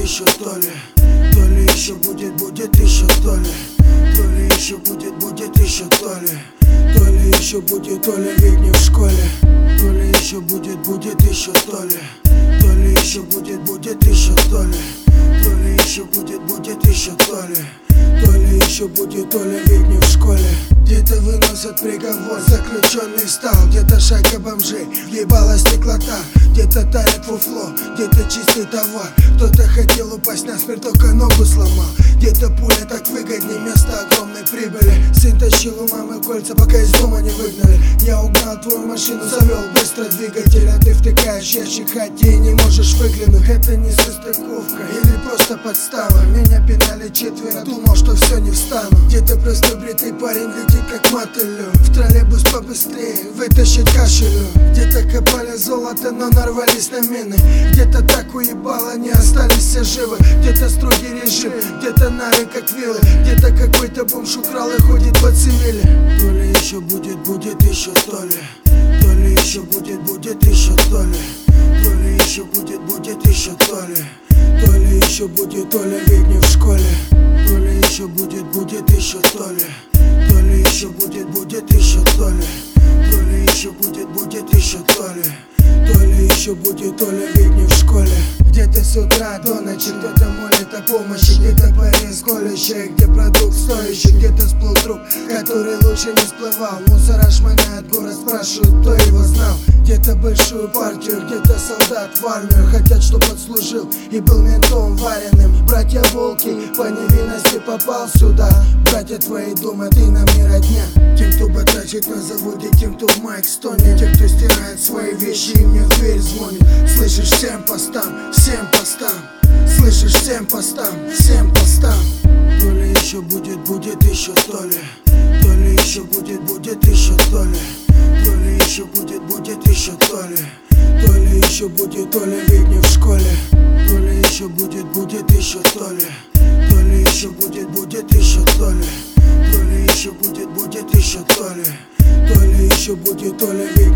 еще то ли. То ли еще будет еще то ли. То ли еще будет еще то ли. То ли еще будет, то ли ведь не в школе. То ли еще будет еще то ли. То ли еще будет еще то ли. То ли еще будет еще то ли. То ли еще будет, то ли ведь не в школе. Где-то выносят приговор, заключенный стал. Где-то шайка бомжей, въебала стеклота. Где-то тает фуфло, где-то чистый товар. Кто-то хотел упасть насмерть, только ногу сломал. Где-то пуля так выгоднее, место огромной прибыли. Сын тащил у мамы кольца, пока из дома не выгнали. Я угнал твою машину, завел быстро двигатель. А ты втыкаешь ящик хати и не можешь выглянуть. Это не состыковка или просто подстава. Меня пинали четверо, думал, что все не встану. Где-то просто бритый парень летит как мотылю. В троллейбус побыстрее, вытащить кашелю. Где-то копали золото, но нарвались на мины. Где-то так уебало, не остались все живы. Где-то строгий режим, где-то нары как вилы. Где-то какой-то бомж украл и ходит по цивиле. То ли еще будет еще то ли. То ли еще будет еще то ли. То ли еще будет еще то ли. То ли еще будет, то ли ведь не в школе. То ли еще будет еще то ли. То ли еще будет еще то ли. То ли еще будет еще то ли. То ли еще будет, то ли ведь не в школе. Где-то с утра до ночи кто-то молит о помощи. Где-то порез колющий, где продукт стоящий. Где-то всплыл труп, который лучше не всплывал. Мусора шмонает город, спрашивают, кто его знал. Где-то большую партию, где-то солдат в армию. Хотят, чтоб отслужил и был ментом вареным. Братья волки по невинности попал сюда. Братья твои думают, и нам не родня. Тем, кто батачит на заводе, тем, кто в майк стонет. Те, кто стирает свои вещи и мне в дверь звонит. Слышишь, всем постам, всем постам. Слышишь, всем постам, всем постам. То ли еще будет еще то ли. То ли еще будет еще то ли. То ли еще будет еще то ли. То ли еще будет, то ли ведь не в школе. То ли еще будет еще то ли. То ли еще будет еще то ли. То ли еще будет еще то ли. То ли еще будет, то ли ведь